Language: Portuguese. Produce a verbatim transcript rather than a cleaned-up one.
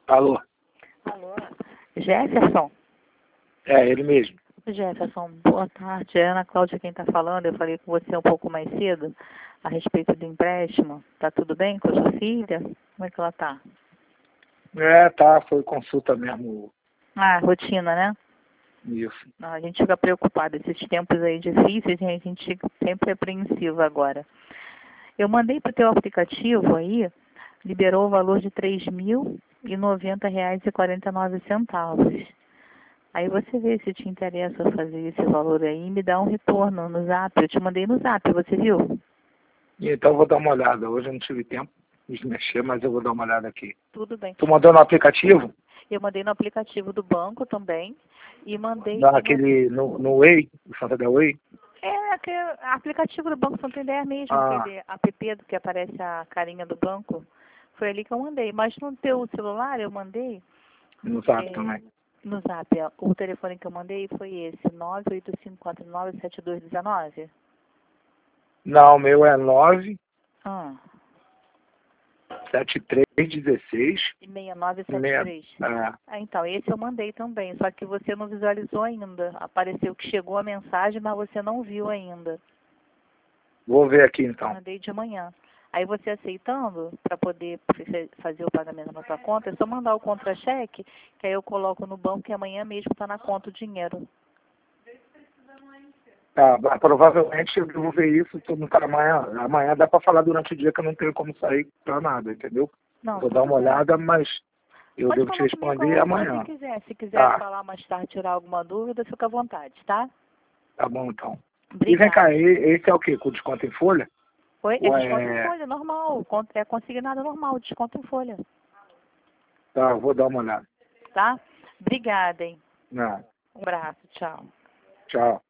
Alô? Alô? Jefferson? É, ele mesmo. Jefferson, boa tarde. É a Ana Cláudia quem está falando. Eu falei com você um pouco mais cedo a respeito do empréstimo. Tá tudo bem com a sua filha? Como é que ela tá? É, tá, foi consulta mesmo. Ah, rotina, né? Isso. Não, a gente fica preocupado. Esses tempos aí difíceis, a gente fica sempre apreensivo agora. Eu mandei para o teu aplicativo aí, liberou o valor de três mil e noventa reais e quarenta e nove centavos. Aí você vê se te interessa fazer esse valor aí e me dá um retorno no Zap. Eu te mandei no Zap, você viu? Então eu vou dar uma olhada. Hoje eu não tive tempo de mexer, mas eu vou dar uma olhada aqui. Tudo bem. Tu mandou no aplicativo? Eu mandei no aplicativo do banco também e mandei... Naquele, no, no Way, no Santander Way? É, aquele aplicativo do Banco Santander mesmo, Ah, aquele app do que aparece a carinha do banco. Foi ali que eu mandei. Mas no teu celular eu mandei... no Zap é, também. no Zap, ó, o telefone que eu mandei foi esse, nove oito cinco quatro nove sete dois um nove. Não, o meu é nove Ah, sete três um seis. e seis nove sete Meia, três. é, Ah, então, esse eu mandei também, só que você não visualizou ainda. Apareceu que chegou a mensagem, mas você não viu ainda. vou ver aqui então. Mandei de manhã. Aí você aceitando, para poder fe- fazer o pagamento na sua conta, é só mandar o contra-cheque, que aí eu coloco no banco e amanhã mesmo está na conta o dinheiro. Tá, mas provavelmente eu vou ver isso tudo para amanhã. Amanhã dá para falar durante o dia que eu não tenho como sair para nada, entendeu? Não, Vou dar tudo uma bem. olhada, mas eu Pode devo te falar comigo a responder hora que você amanhã. quiser. Se quiser Tá, falar mais tarde, tirar alguma dúvida, fica à vontade, tá? tá bom então. E vem cá, Obrigada. e- esse é o quê? Com desconto em folha? Oi? É Ou desconto em é... folha, normal. Con- É consignado normal, desconto em folha. Tá, eu vou dar uma olhada. Tá? Obrigada, hein? Não, Um abraço, tchau. tchau.